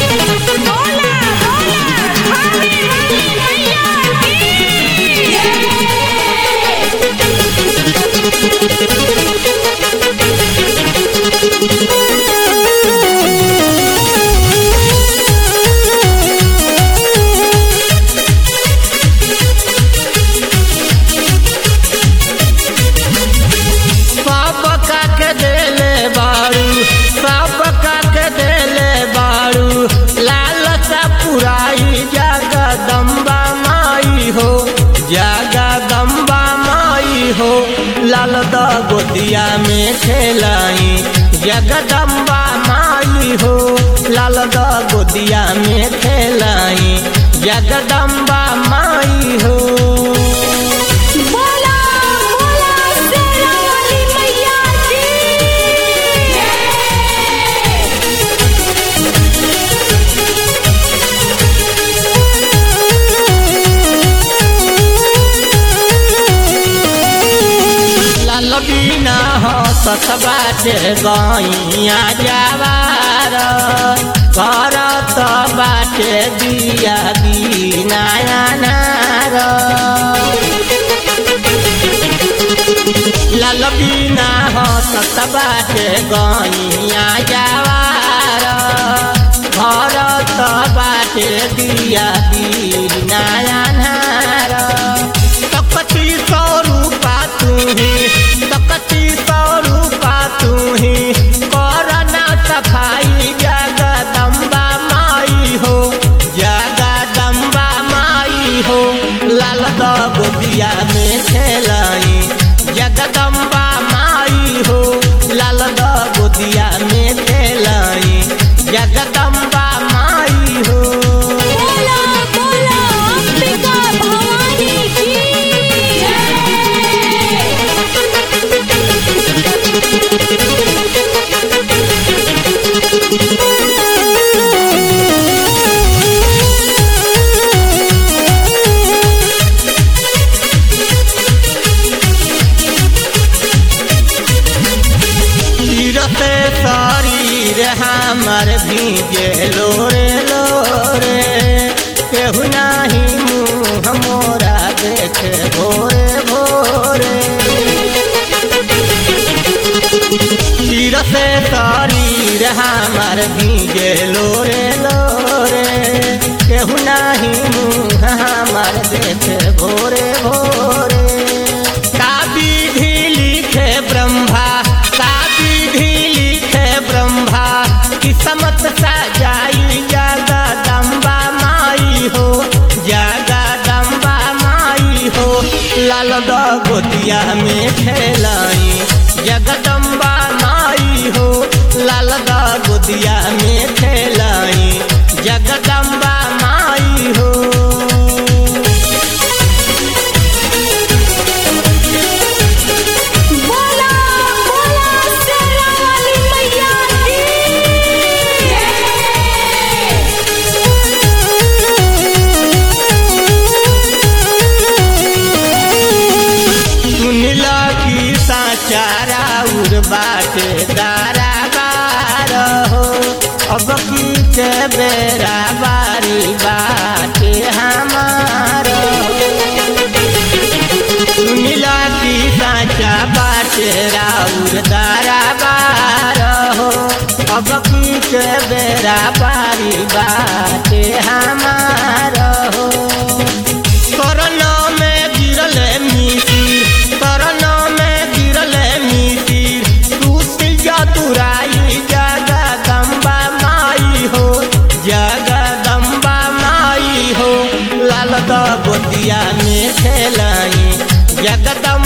लाल द गोदिया में खेलाई जगदम्बा माई हो। लाल द गोदिया में खेलाई जगदम्बा माई हो। बिना हसत बाटे गैया जवार करत बाटे दिया बिना अनार। लाल बिना हसत बाटे गैया जवार करत बाटे दिया बिना अनार। तकती स्वरूपा तुही स्वरूपा तुही करना सफाई जगदम्बा माई हो। जगदम्बा माई हो। लाल द गोदिया में खेलाई जगदम्बा माई हो। लाल द गोदिया में खेलाई जगदम्बा माई हो। शरीर हमार भीगे लोरे लोरे केहू नाही मुँह मोरा देखे भोरे भोरे। तीर से शरीर हमार भीगे लोरे लोरे केहू नाही मुँह हमार देखे भोरे भोरे। का विधि लिखे ब्रह्मा किस्मत सजाई जगदम्बा माई हो। जगदम्बा माई हो। लाल द गोदिया में खेलाई जगदम्बा माई हो। लाल द गोदिया में खेलाई जगदम्बा माई हो। चारा उर बाटे दारा बार हो। अब की के बेरा बारी बाटे हमार मिला की साचा बाटे राउर दारा बार हो। अब की के बेरा बारी बाटे हमार हो। कोरोना में गिरल मिसी कोरोना में गिरल मिसी तुराई जगदम्बा माई हो। जगदम्बा माई हो। लाल द गोदिया में खेलाई जगदम्बा